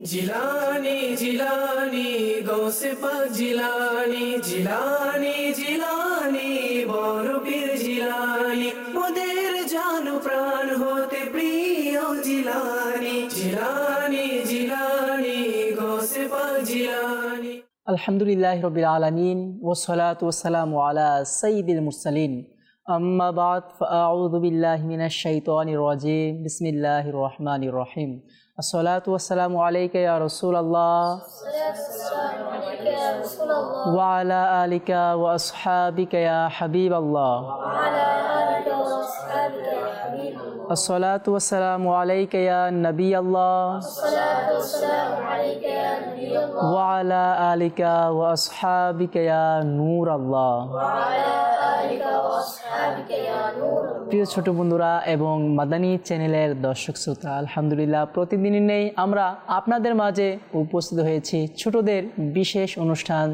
জিলানি জিলানি গৌসে পাক জিলানি জিলানি জিলানি বড় পীর জিলানি মোদের জান প্রাণ হতে প্রিয় জিলানি জিলানি জিলানি গৌসে পাক জিলানি। আলহামদুলিল্লাহি রাব্বিল আলামিন ওয়াসসালাতু ওয়াসসালামু আলা সাইয়্যিদিল মুরসালিন আম্মা বা'দ ফাআউযু বিল্লাহি মিনাশ শাইতানির রাজীম বিসমিল্লাহির রহমানির রহিম। আসসালাতু ওয়াসসালামু আলাইকা ইয়া রাসূলুল্লাহ ওয়া আলা আলিকা ওয়া আসহাবিকা ইয়া হাবিবাল্লাহ। আসসালাতু ওয়াসসালামু আলাইকা ইয়া নবিয়াল্লাহ ওয়া আলা আলিকা ওয়া আসহাবিকা ইয়া নূরাল্লাহ। প্রিয় ছোট বন্ধুরা এবং মাদানী চ্যানেলের দর্শক শ্রোতা, আলহামদুলিল্লাহ প্রতিদিনই নেই আমরা আপনাদের মাঝে উপস্থিত হয়েছি ছোটদের বিশেষ অনুষ্ঠান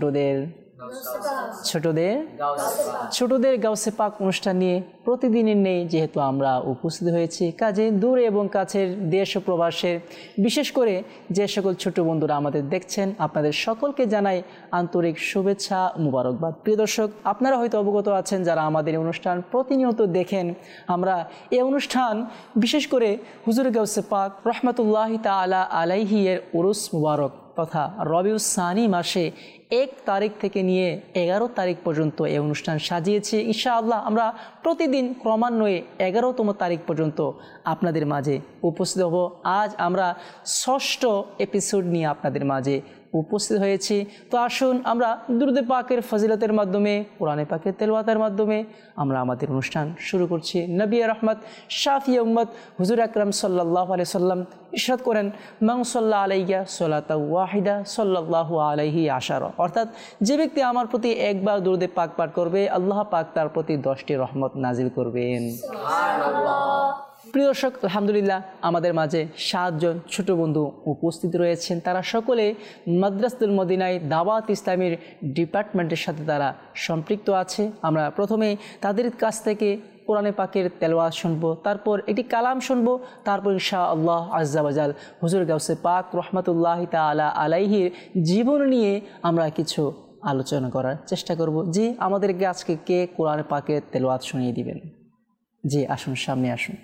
ছোটদের গাউসে পাক অনুষ্ঠান নিয়ে প্রতিদিনই নেই যেহেতু আমরা উপস্থিত হয়েছি। কাজে দূরে এবং কাছের দেশ ও প্রবাসের বিশেষ করে যে সকল ছোট বন্ধুরা আমাদের দেখছেন আপনাদের সকলকে জানাই আন্তরিক শুভেচ্ছা মুবারকবাদ। প্রিয় দর্শক, আপনারা হয়তো অবগত আছেন যারা আমাদের এই অনুষ্ঠান প্রতিনিয়ত দেখেন, আমরা এই অনুষ্ঠান বিশেষ করে হুজুর গাউসে পাক রহমতুল্লাহি তাআলা আলাইহি এর উরুস মুবারক তথা রবিউস সানি মাসে 1 তারিখ থেকে নিয়ে 11 তারিখ পর্যন্ত এই অনুষ্ঠান সাজিয়েছি। ইনশাআল্লাহ আমরা প্রতিদিন ক্রমান্বয়ে 11তম তারিখ পর্যন্ত আপনাদের মাঝে উপস্থিত হব। আজ আমরা 6ষ্ঠ এপিসোড নিয়ে আপনাদের মাঝে উপস্থিত হয়েছি। তো আসুন আমরা দুরূদে পাকের ফজিলতের মাধ্যমে, কোরআনে পাকের তেলাওয়াতের মাধ্যমে আমরা আমাদের অনুষ্ঠান শুরু করছি। নবী রহমত শাফিয়ে উম্মত হুজুর আকরাম সাল্লাল্লাহু আলাইহি সাল্লাম ইরশাদ করেন, মান সাল্লা আলাইয়া সালাতাও ওয়াহিদা সাল্লাল্লাহু আলাইহি আশারা, অর্থাৎ যে ব্যক্তি আমার প্রতি একবার দুরূদে পাক পাঠ করবে আল্লাহ পাক তার প্রতি 10টি রহমত নাজিল করবেন। সুবহানাল্লাহ। প্রিয় দর্শক, আলহামদুলিল্লাহ আমাদের মাঝে 7 জন ছোট বন্ধু উপস্থিত রয়েছেন। তারা সকলে মাদ্রাসাতুল মদিনায় দাওয়াত ইসলামের ডিপার্টমেন্টের সাথে তারা সম্পৃক্ত আছে। আমরা প্রথমে তাদের কাছ থেকে কোরআনে পাকের তেলাওয়াত শুনবো, তারপর একটি কালাম শুনবো, তারপর ইনশাআল্লাহ আজ্জা ওয়াজাল হুজুর গাউসে পাক রহমতুল্লাহি তাআলা আলাইহির জীবন নিয়ে আমরা কিছু আলোচনা করার চেষ্টা করব। জি, আমাদেরকে আজকে কে কোরআনে পাকের তেলাওয়াত শুনিয়ে দিবেন? জি আসুন, সামনে আসুন।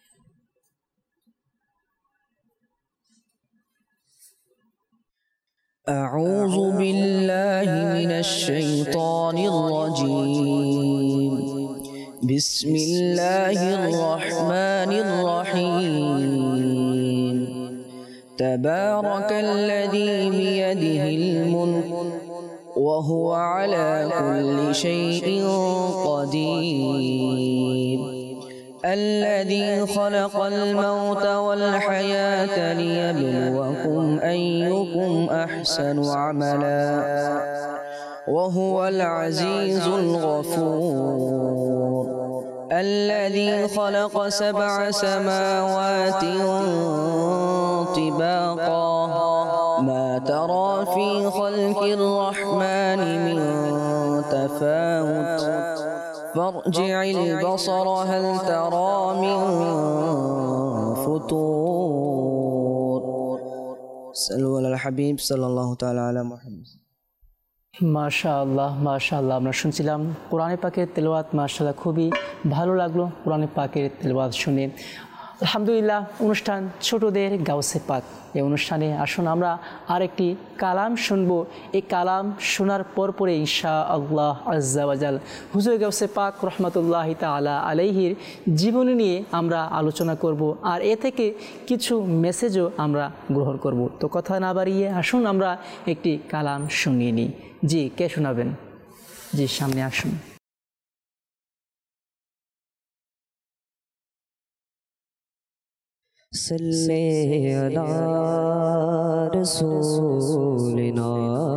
أعوذ بالله من الشيطان الرجيم. بسم الله الرحمن الرحيم. تبارك الذي بيده الملك وهو على كل شيء قدير. الذي خلق الموت والحياة ليبلوكم أيكم أحسن عملا وهو العزيز الغفور. الذي خلق 7 سماوات طباقا ما ترى في خلق الرحمن من تفاوت فارجع البصر هل ترى من فتور. صلوا على الحبيب صلى الله تعالى على محمد. মাশাআল্লাহ মাশাআল্লাহ, আমরা শুনছিলাম কোরআনে পাকের তেলাওয়াত। মাশাআল্লাহ, খুবই ভালো লাগলো কোরআনে পাকের তেলাওয়াত শুনে। আলহামদুলিল্লাহ, অনুষ্ঠান ছোটদের গাউসে পাক, এই অনুষ্ঠানে আসুন আমরা আরেকটি কালাম শুনবো। এই কালাম শোনার পরে ইনশাআল্লাহ আজ্জা ওয়াজাল হুজুর গাউসে পাক রহমতুল্লাহি তাআলা আলাইহির জীবনী নিয়ে আমরা আলোচনা করব, আর এ থেকে কিছু মেসেজও আমরা গ্রহণ করব। তো কথা না বাড়িয়ে আসুন আমরা একটি কালাম শুনিয়ে নিই। জি, কে শোনাবেন? জি, সামনে আসুন। صلي على رسولنا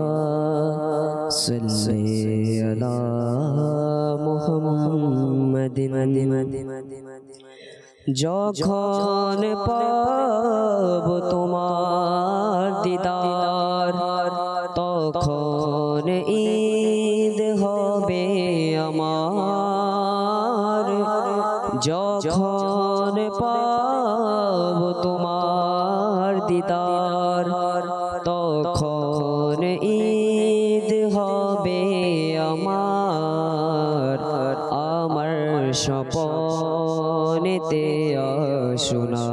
صلي على محمد. যখন পাব তোমার দিদার তখন ঈদ হবে আমার। যখন পাব তোমার দিদার তখন ঈদ হবে আমার আমার স্বপনেতে আসুনা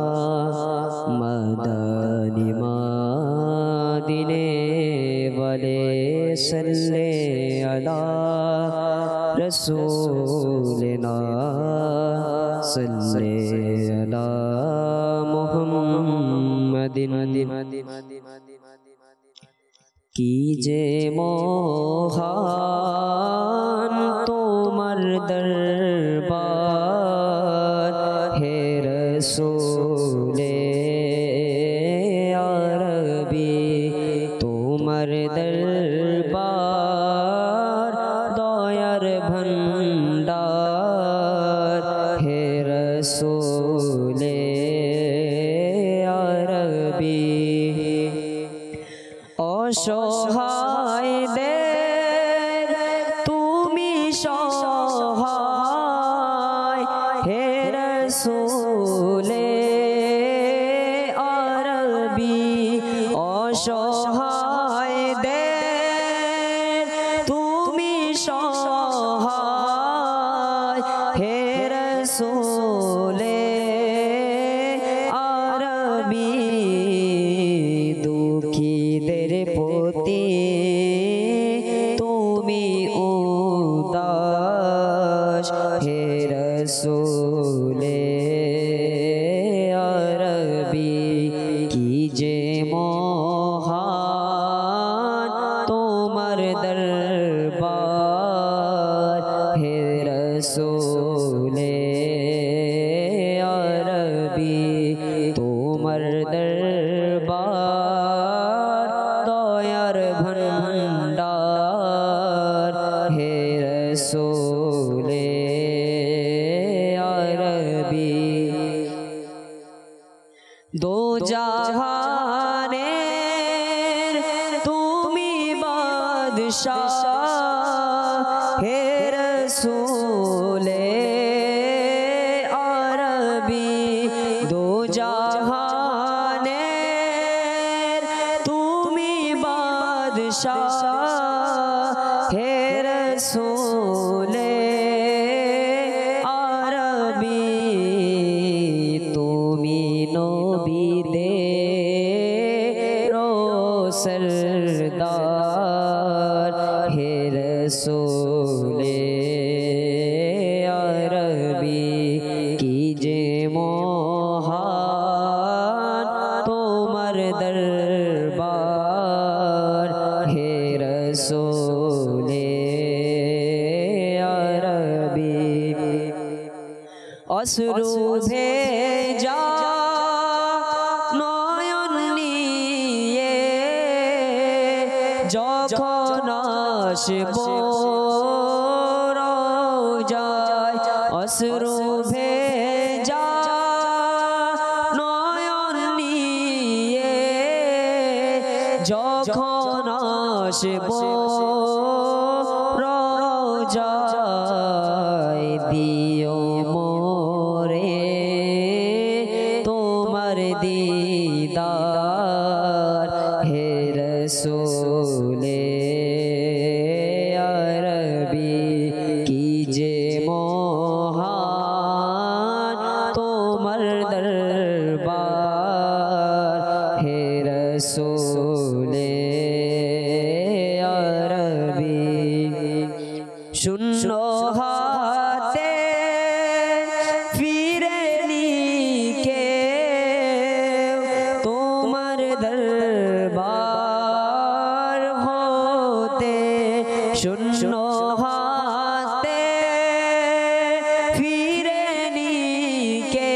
মাদানি মাদিনে বলে সাল্লে আলা রসুলিনা সাল্লে আলা মুহাম্মাদিন কি যে মহান তোমার দরবার হে রসূলে আরবি তোমার দরবার দয়ার ভন্ডার হে রসূলে আরবি অসহায়দের তুমি সহায় হে রসূলে আরবি অসহায়দের তুমি সহায় হে রসূলে আরবি দুঃখীদের প্রতি তুমি উদাস হে রসূলে আরবি কি যে মহান তোমার দরবার হে রসূলে আরবি তোমার দরবার দয়ার ভন্ডার হে রসূলে আরবি দো জাহানের তুমি বাদশাহ হে রসূলে আরবি দো জাহানের তুমি বাদশাহ হে রসূলে আরবি তুমি নবীদের সরদার হে রসূলে আরবি কি যে মহান তোমার দরবার হে রসূলে আরবি অশ্রু ভেজা নয়ন নিয়ে যখন আসব রওজায় অশ্রু ভেজা নয়ন নিয়ে যখন আসব রওজায় দিও মোরে তোমার দিদার হে রসূলে আরবি কি যে মহান তোমার দরবার হে রসূলে আরবি শূন্য হাতে ফিরে নিকে তোমার দরবার হতে শূন্য হাতে ফিরে নিকে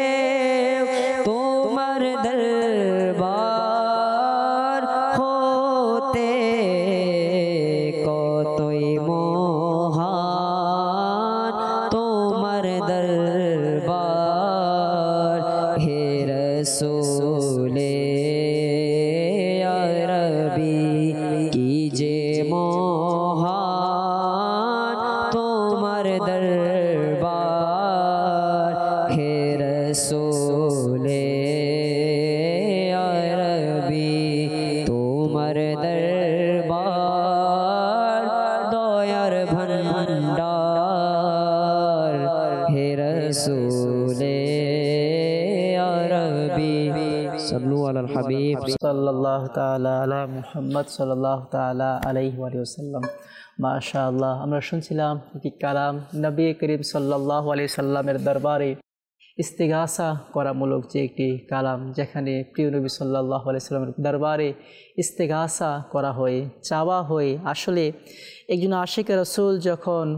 তোমার দরবার হতে কতই মহান তোমার দরবার হে রসূলে রবি তোমার দরবার দয়ার ভান্ডার হে রসূলে আরবি সাল্লু আলাল হাবিব সাল্লাল্লাহু তাআলা আলা মুহাম্মদ সাল্লাল্লাহু তাআলা আলাইহি ওয়া সাল্লাম। মাশাআল্লাহ, আমরা শুনছিলাম একটি কালাম নবী করিম সাল্লাল্লাহু আলাইহি সাল্লামের দরবারে ইস্তিগাসা করামূলক যে একটি কালাম, যেখানে প্রিয় নবী সাল্লাল্লাহু আলাইহি সাল্লামের দরবারে ইস্তিগাসা করা হয়, চাওয়া হয়। আসলে একজন আশিক রাসূল যখন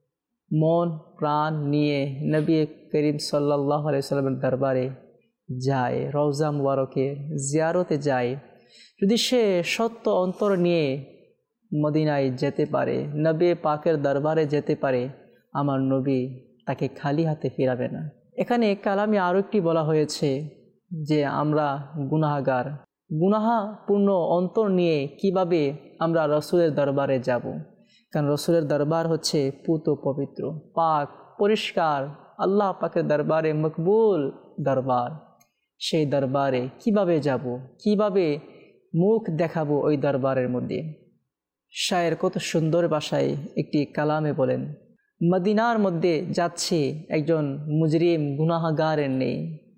মন প্রাণ নিয়ে নবী করিম সাল্লাল্লাহু আলাইহি সাল্লামের দরবারে যায়, রওজা মুবারকের জিয়ারতে যায়, যদি সে সত্য অন্তর নিয়ে মদিনায় যেতে পারে, নবী পাকের দরবারে যেতে পারে, আমার নবী তাকে খালি হাতে ফিরাবে না। এখানে কালামে আরও একটি বলা হয়েছে যে আমরা গুনাহগার, গুনাহপূর্ণ অন্তর নিয়ে কিভাবে আমরা রসুলের দরবারে যাব। কারণ রসুলের দরবার হচ্ছে পুত পবিত্র, পাক, পরিষ্কার, আল্লাহ পাকের দরবারে মকবুল দরবার। সেই দরবারে কিভাবে যাব, কিভাবে মুখ দেখাবো ওই দরবারের মধ্যে। শায়ের কত সুন্দর ভাষায় একটি কালামে বলেন, মদিনার মধ্যে যাচ্ছে একজন মুজরিম গুনাহগারের নেই,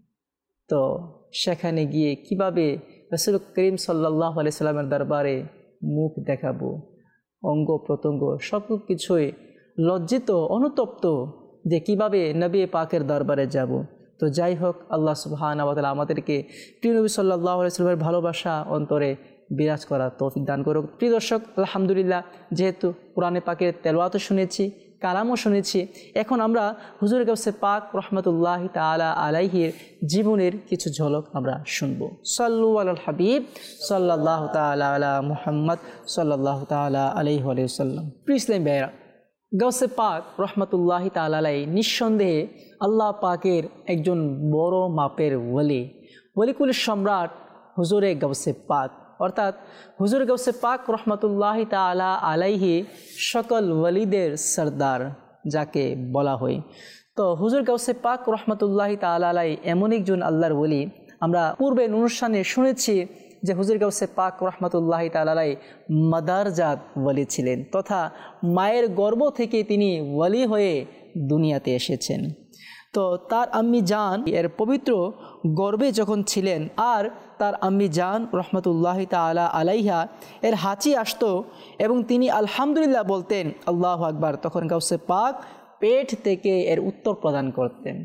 তো সেখানে গিয়ে কিভাবে রাসূল করিম সাল্লাল্লাহু আলাইহি সাল্লামের দরবারে মুখ দেখাবো, অঙ্গ প্রত্যঙ্গ সব কিছুই লজ্জিত, অনুতপ্ত যে কিভাবে নবী পাকের দরবারে যাব। তো যাই হোক, আল্লাহ সুবহানাহু ওয়া তাআলা আমাদেরকে প্রিয় নবী সাল্লাল্লাহু আলাইহি সাল্লামের ভালোবাসা অন্তরে বিরাজ করা তৌফিক দান করুক। প্রিয় দর্শক, আলহামদুলিল্লাহ, যেহেতু কোরআনে পাকের তেলাওয়াতও শুনেছি, কালামও শুনেছি, এখন আমরা হুজুর গাউসে পাক রহমতুল্লাহি তাআলা আলাইহির জীবনের কিছু ঝলক আমরা শুনব। সাল্লু আলাল হাবিব সাল্লাল্লাহু তাআলা আলা মুহাম্মদ সাল্লাল্লাহু তাআলা আলাইহি ওয়া সাল্লাম। প্রিয় ইসলামী ভাইরা, গাউসে পাক রহমতুল্লাহি তাআলা আলাইহি নিঃসন্দেহে আল্লাহ পাকের একজন বড় মাপের ওলিকুল সম্রাট হুজুরে গাউসে পাক, অর্থাৎ হুজুর গাউসে পাক রহমতুল্লাহি তাআলা আলাইহি সকল ওলিদের সরদার যাকে বলা হয়। তো হুজুর গাউসে পাক রহমতুল্লাহি তাআলা আলাইহি এমন একজন আল্লাহর ওলি, আমরা পূর্বের অনুষ্ঠানে শুনেছি যে হুজুর গাউসে পাক রহমতুল্লাহি তাআলা আলাইহি মাদারজাত ওলি ছিলেন, তথা মায়ের গর্ভ থেকে তিনি ওলি হয়ে দুনিয়াতে এসেছেন। তো তার আম্মি জান এর পবিত্র গর্ভে যখন ছিলেন, আর তার আম্মি জান রহমতুল্লাহি তাআলা আলাইহা এর হাঁচি আসতো এবং তিনি আলহামদুলিল্লাহ বলতেন, আল্লাহু আকবার, তখন গাউসে পাক পেট থেকে এর উত্তর প্রদান করতেন।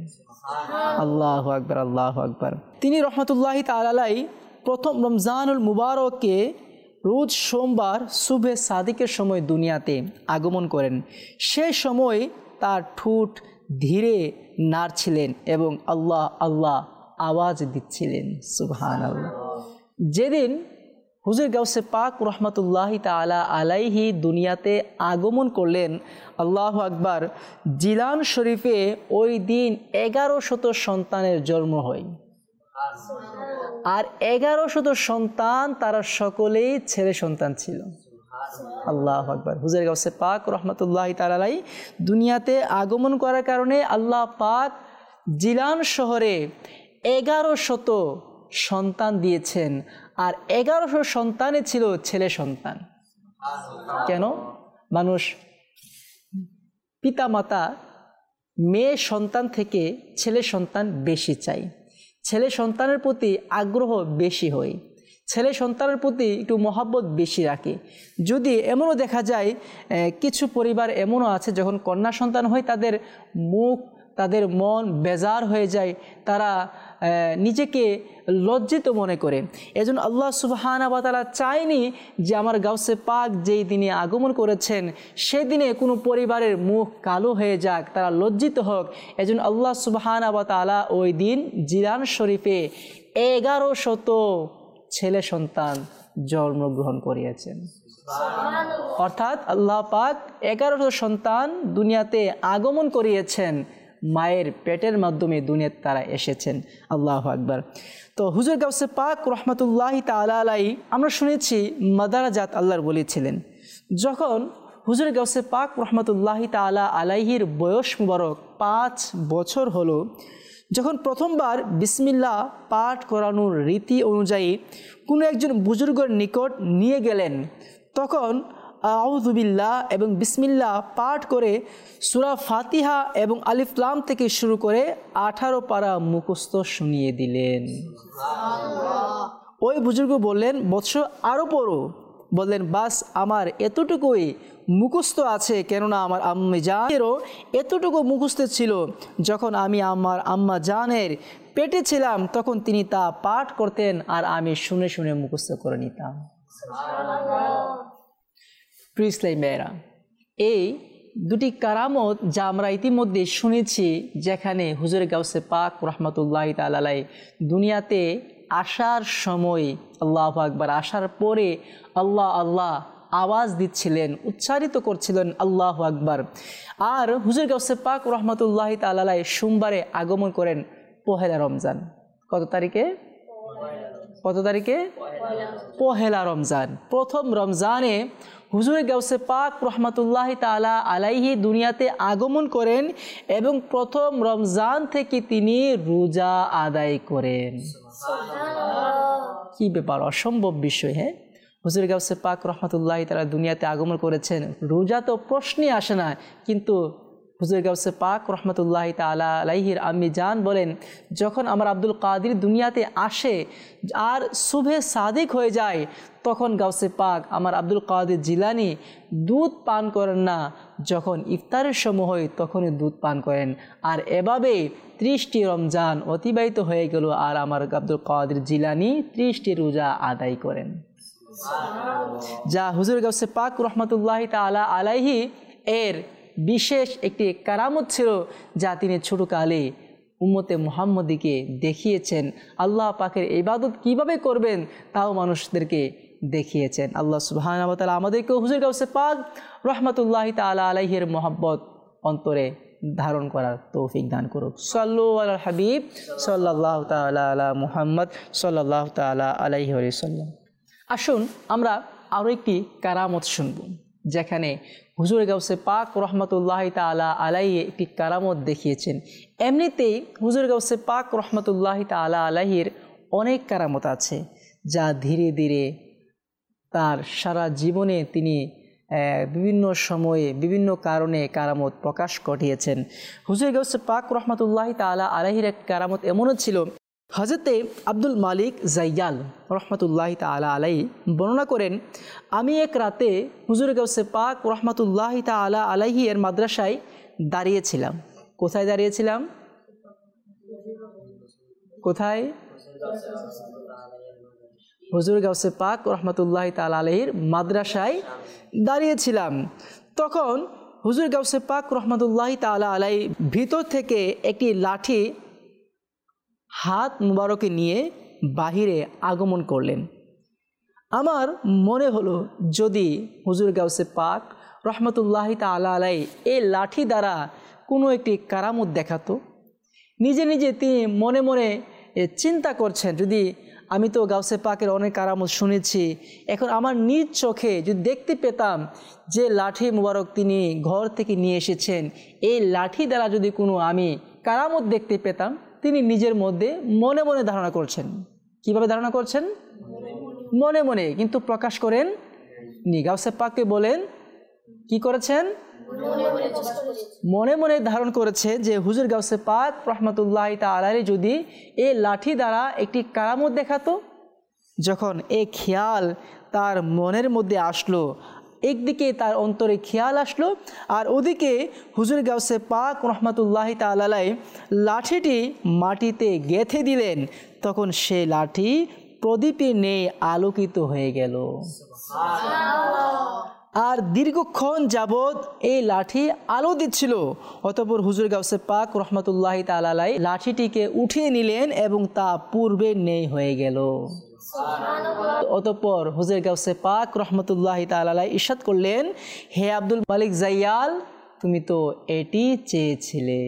আল্লাহু আকবার, আল্লাহু আকবার। তিনি রহমতুল্লাহি তাআলা আলাইহি প্রথম রমজানুল মুবারকে রোজ সোমবার সুবহে সাদিকের সময় দুনিয়াতে আগমন করেন। সেই সময় তার ঠোঁট ধীরে নাড়ছিলেন এবং আল্লাহ আল্লাহ আওয়াজ দিচ্ছিলেন। সুবহানাল্লাহ। যেদিন হুজুর গাউসে পাক রহমতুল্লাহি তাআলা আলাইহি দুনিয়াতে আগমন করলেন, আল্লাহু আকবার, জিলান শরীফে ওই দিন 1100 সন্তানের জন্ম হয়। আর 1100 সন্তান, তারা সকলেই ছেলে সন্তান ছিল। আল্লাহু আকবার। হুজুর গাউসে পাক রহমতুল্লাহি তাআলা আলাইহি দুনিয়াতে আগমন করার কারণে আল্লাহ পাক জিলান শহরে 1100 সন্তান দিয়েছেন, আর 1100 সন্তানে ছিল ছেলে সন্তান। কেন? মানুষ পিতা মাতা মেয়ে সন্তান থেকে ছেলে সন্তান বেশি চাই, ছেলে সন্তানের প্রতি আগ্রহ বেশি হয়, ছেলে সন্তানের প্রতি একটু মহব্বত বেশি রাখে। যদি এমনও দেখা যায় কিছু পরিবার এমনও আছে, যখন কন্যা সন্তান হয় তাদের মুখ, তাদের মন বেজার হয়ে যায়, তারা নিজেকে লজ্জিত মনে করে। এজন্য আল্লাহ সুবহানাহু ওয়া তাআলা চায়নি যে আমার গাউসে পাক যেই দিনে আগমন করেছেন সেই দিনে কোনো পরিবারের মুখ কালো হয়ে যাক, তারা লজ্জিত হোক। এজন্য আল্লাহ সুবহানাহু ওয়া তাআলা ওই দিন জিলান শরীফে 1100 ছেলে সন্তান জন্মগ্রহণ করিয়েছেন। অর্থাৎ আল্লাহ পাক 1100 সন্তান দুনিয়াতে আগমন করিয়েছেন, মায়ের পেটের মাধ্যমে দুনিয়াতে তারা এসেছেন। আল্লাহু আকবার। তো হুজুর গাউসে পাক রহমতুল্লাহি তাআলা আলাইহি আমরা শুনেছি মাদারজাত আল্লাহর ওলি ছিলেন। যখন হুজুর গাউসে পাক রহমতুল্লাহি তাআলা আলাইহির বয়স মুবারক 5 বছর হলো, যখন প্রথমবার বিসমিল্লাহ পাঠ করানোর রীতি অনুযায়ী কোনো একজন বুজুর্গের নিকট নিয়ে গেলেন, তখন আউযু বিল্লাহ এবং বিসমিল্লাহ পাঠ করে সূরা ফাতিহা এবং আলিফ লাম থেকে শুরু করে 18 পারা মুখস্থ শুনিয়ে দিলেন। ওই বুজুর্গ বললেন, বৎস আরও পড়ো। বললেন, বাস আমার এতটুকুই মুখস্থ আছে, কেননা আমার আম্মা জানেরও এতটুকু মুখস্থ ছিল। যখন আমি আমার আম্মা জানের পেটে ছিলাম তখন তিনি তা পাঠ করতেন আর আমি শুনে শুনে মুখস্থ করে নিতাম। প্রিয় ইসলামী ভাইয়েরা, এই দুটি কারামত যা আমরা ইতিমধ্যে শুনেছি, যেখানে হুজুর গাউসে পাক রহমতুল্লাহি তাআলা আলাইহি দুনিয়াতে আসার সময়, আল্লাহু আকবার, আসার পরে আল্লাহ আল্লাহ আওয়াজ দিচ্ছিলেন, উচ্চারিত করছিলেন আল্লাহু আকবার। আর হুজুর গাউসে পাক রহমতুল্লাহি তাআলা আলাইহি সোমবারে আগমন করেন পহেলা রমজান। কত তারিখে? পহেলা রমজান। প্রথম রমজানে হুজুর গাউসে পাক রহমতুল্লাহি তাআলা আলাইহি দুনিয়াতে আগমন করেন এবং প্রথম রমজান থেকে তিনি রোজা আদায় করেন। কি ব্যাপার, অসম্ভব বিষয়। হ্যাঁ, হুজুর গাউসে পাক রহমতুল্লাহি তাআলা দুনিয়াতে আগমন করেছেন, রোজা তো প্রশ্নই আসে না। কিন্তু হুজুর গাউসে পাক রহমতুল্লাহি তাআলা আলাইহির আম্মি জান বলেন, যখন আমার আব্দুল কাদির দুনিয়াতে আসে আর সুবহে সাদিক হয়ে যায়, তখন গাউসে পাক আমার আব্দুল কাদির জিলানি দুধ পান করেন না, যখন ইফতারের সময় হয় তখনই দুধ পান করেন। আর এভাবে 30টি রমজান অতিবাহিত হয়ে গেল আর আমার আব্দুল কাদির জিলানি 30টি রোজা আদায় করেন। যা হুজুর গাউসে পাক রহমতুল্লাহি তাআলা আলাইহি এর বিশেষ একটি কারামত ছিল, যা তিনি ছোটকালে উম্মতে মুহাম্মদীকে দেখিয়েছেন। আল্লাহ পাকের ইবাদত কিভাবে করবেন তাও মানুষদেরকে দেখিয়েছেন। আল্লাহ সুবহানাহু ওয়া তাআলা আমাদেরকে হুজুর গাউসে পাক রহমতুল্লাহি তাআলা আলাইহির মহব্বত অন্তরে ধারণ করার তৌফিক দান করুক। সাল্লু আলাল হাবিব সাল্লাল্লাহু তাআলা আলা মুহাম্মদ সাল্লাল্লাহু তাআলা আলাইহি ওয়াসাল্লাম। আসুন আমরা আরও একটি কারামত শুনব, যেখানে হুজুর গাউসে পাক রহমতুল্লাহি তাআলা আলাইহি একটি কারামত দেখিয়েছেন। এমনিতেই হুজুর গাউসে পাক রহমতুল্লাহি তাআলা আলাইহির অনেক কারামত আছে, যা ধীরে ধীরে তার সারা জীবনে তিনি বিভিন্ন সময়ে বিভিন্ন কারণে কারামত প্রকাশ ঘটিয়েছেন। হুজুর গাউসে পাক রহমতুল্লাহি তাআলা আলাইহির এক কারামত এমনও ছিল, হযরতে আব্দুল মালিক জাইয়াল রহমতুল্লাহি তাআলা আলাইহি বর্ণনা করেন, আমি এক রাতে হুজুর গাউসে পাক রহমতুল্লাহি তাআলা আলাইহি এর মাদ্রাসায় দাঁড়িয়েছিলাম। কোথায় দাঁড়িয়েছিলাম? কোথায়? হুজুর গাউসে পাক রহমতুল্লাহি তাআলা আলাইহির মাদ্রাসায় দাঁড়িয়েছিলাম। তখন হুজুর গাউসে পাক রহমতুল্লাহি তাআলা আলাইহি ভিতর থেকে একটি লাঠি হাত মুবারকে নিয়ে বাহিরে আগমন করলেন। আমার মনে হলো, যদি হুজুর গাউসে পাক রহমতুল্লাহি তাআলা আলাইহি এই লাঠি দ্বারা কোনো একটি কারামত দেখাতো। নিজে নিজে তিনি মনে মনে চিন্তা করছেন, যদি আমি তো গাউসে পাকের অনেক কারামত শুনেছি, এখন আমার নিজ চোখে যদি দেখতে পেতাম যে লাঠি মুবারক তিনি ঘর থেকে নিয়ে এসেছেন, এই লাঠি দ্বারা যদি কোনো আমি কারামত দেখতে পেতাম। তিনি নিজের মধ্যে মনে মনে ধারণা করছেন। কিভাবে ধারণা করছেন? মনে মনে, কিন্তু প্রকাশ করেন নি। গাউসে পাককে বলেন কি করেছেন? মনে মনে ধারণ করেছে যে হুজুর গাউসে পাক রহমতুল্লাহি তাআলা আলাইহি যদি এই লাঠি দ্বারা একটি কারামত দেখাতো। যখন এই খেয়াল তার মনের মধ্যে আসলো, একদিকে তার অন্তরে খেয়াল আসলো আর ওদিকে হুজুর গাউসে পাক রহমতুল্লাহি তাআলা আলাইহি লাঠিটি মাটিতে গেঁথে দিলেন। তখন সে লাঠি প্রদীপে নেই আলোকিত হয়ে গেল। আর দীর্ঘক্ষণ যাবৎ এই লাঠি আলো দিচ্ছিল। অতঃপর হুজুর গাউসে পাক রহমতুল্লাহি তাআলা আলাইহি লাঠিটিকে উঠিয়ে নিলেন এবং তা পূর্বে নেই হয়ে গেল। অতঃপর হুজুর গাউসে পাক রহমতুল্লাহি তাআলা আলাইহি ইরশাদ করলেন, হে আব্দুল মালিক জাইয়াল, তুমি তো এটি চেয়েছিলে।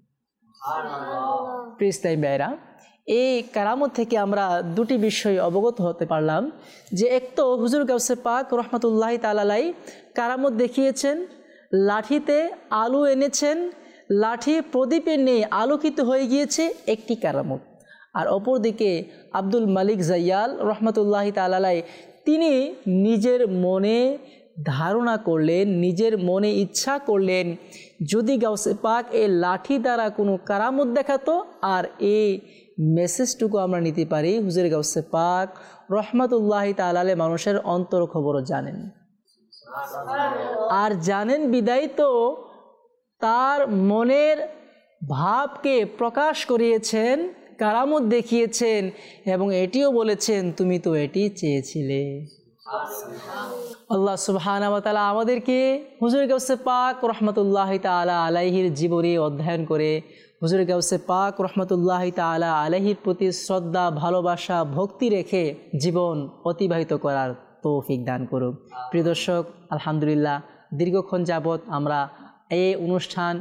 প্রিয় ইসলামী ভাইরা, এই কারামত থেকে আমরা দুটি বিষয় অবগত হতে পারলাম, যে এক তো হুজুর গাউসে পাক রহমতুল্লাহি তাআলা আলাইহি কারামত দেখিয়েছেন, লাঠিতে আলো এনেছেন, লাঠি প্রদীপের ন্যায় আলোকিত হয়ে গিয়েছে একটি কারামত। আর অপরদিকে আব্দুল মালিক জাইয়াল রহমতুল্লাহি তাআলা আলাইহি তিনি নিজের মনে ধারণা করলেন, নিজের মনে ইচ্ছা করলেন যদি গাউসে পাক এই লাঠি দ্বারা কোনো কারামত দেখাতো আর এই মেসেজটুকু আমরা নিতে পারি, হুজুর গাউসে পাক রহমতুল্লাহি তাআলা আলাইহি মানুষের অন্তর খবরও জানেন। আর জানেন বিদায় তো তার মনের ভাবকে প্রকাশ করিয়েছেন, কারামত দেখিয়েছেন এবং এটিও বলেছেন তুমি তো এটি চেয়েছিলে। আল্লাহ সুবহানাহু ওয়া তাআলা আমাদেরকে হুজুর গাউসে পাক রহমতুল্লাহি তাআলা আলাইহির জীবনী অধ্যয়ন করে হুজুর গাউসে পাক রহমতুল্লাহি তাআলা আলাইহির প্রতি শ্রদ্ধা, ভালোবাসা, ভক্তি রেখে জীবন অতিবাহিত করার তৌফিক দান করুন। প্রিয় দর্শক, আলহামদুলিল্লাহ দীর্ঘক্ষণ যাবৎ আমরা এই অনুষ্ঠান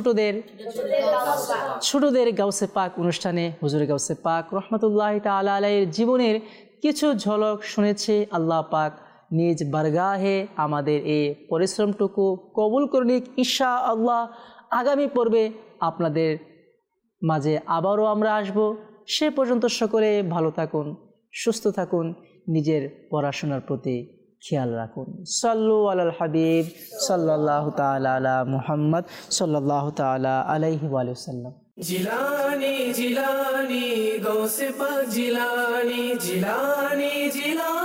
ছোটদের গাউসে পাক অনুষ্ঠানে হুজুর গাউসে পাক রহমতুল্লাহি তাআলা আলাইহির জীবনের কিছু ঝলক শুনেছি। আল্লাহ পাক নিজ বারগাহে আমাদের এই পরিশ্রমটুকু কবুল করে নিক ইনশাআল্লাহ। আগামী পর্বে আপনাদের মাঝে আবারও আমরা আসব। সে পর্যন্ত সকলে ভালো থাকুন, সুস্থ থাকুন, নিজের পড়াশোনার প্রতি খেয়াল রাখুন। সাল্লু আলাল হাবিব সাল্লাল্লাহু তাআলা আলা মুহাম্মদ সাল্লাল্লাহু তাআলা আলাইহি ওয়া সাল্লাম। জিলানি জিলানি গৌসে পাক জিলানি জিলানি জিলানি।